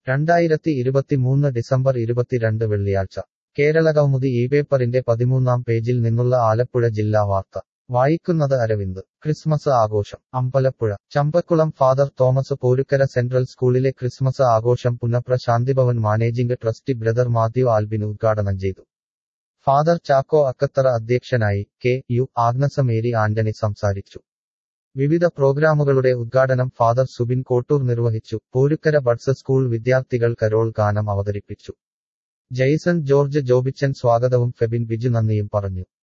2023 December 22 വെള്ളിയാഴ്ച കേരളകൗമുദി പേപ്പറിന്റെ 13-ാം പേജിൽ നിന്നുള്ള ആലപ്പുഴ ജില്ലാ വാർത്ത വായിക്കുന്നത് അരവിന്ദ്. ക്രിസ്മസ് ആഘോഷം Ambalappuzha. Champakkulam father Thomas Porukkara central സ്കൂളിലെ ക്രിസ്മസ് ആഘോഷം Punnapra Shanthibhavan managing trustee brother Mathew Albin ഉദ്ഘാടനം ചെയ്തു. ഫാദർ ചാക്കോ അക്കത്തറ അധ്യക്ഷനായി. കെ.യു. ആഗ്നസ മേരി ആന്റണി സംസാരിച്ചു. വിവിധ പ്രോഗ്രാമുകളുടെ ഉദ്ഘാടനം ഫാദർ സുബിൻ കോട്ടൂർ നിർവഹിച്ചു. പോരുക്കര ബഡ്സ് സ്കൂൾ വിദ്യാർത്ഥികൾ കരോൾ ഗാനം അവതരിപ്പിച്ചു. ജെയ്സൺ ജോർജ് ജോബിച്ചൻ സ്വാഗതവും ഫെബിൻ ബിജു നന്ദിയും പറഞ്ഞു.